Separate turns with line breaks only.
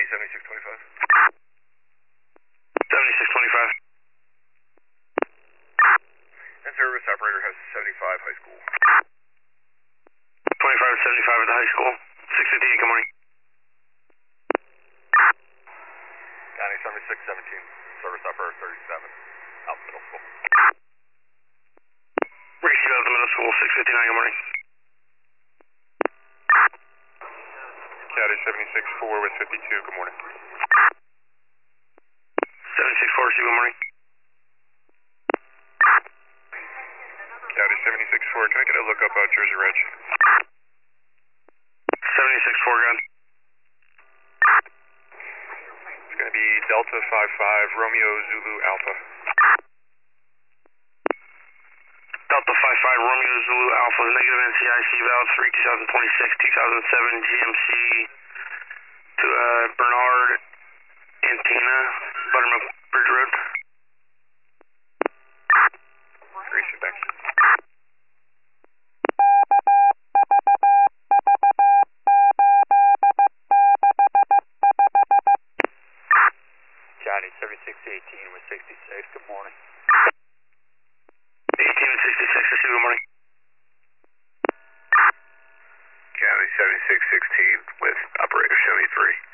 7625.
7625.
And service operator has 75 high school.
25 to 75 at the high school. 658, good morning.
County 7617, service operator 37, Alpha Middle School.
Receive out the middle school, 659, good morning.
County 764 with 52, good morning.
764, receive, good morning.
County 764, can I get a lookup out Jersey Ridge?
764, good.
It's going to be Delta 55, Romeo Zulu Alpha.
Delta 55, Romeo Zulu Alpha, negative NCIC valve 3 2026, 2007 GMC to Bernard Antenna, Buttermilk Bridge Road.
Great, thanks. County 7618 with 66, good morning.
18 and 66, receive, good morning.
County 7616 with operator 73.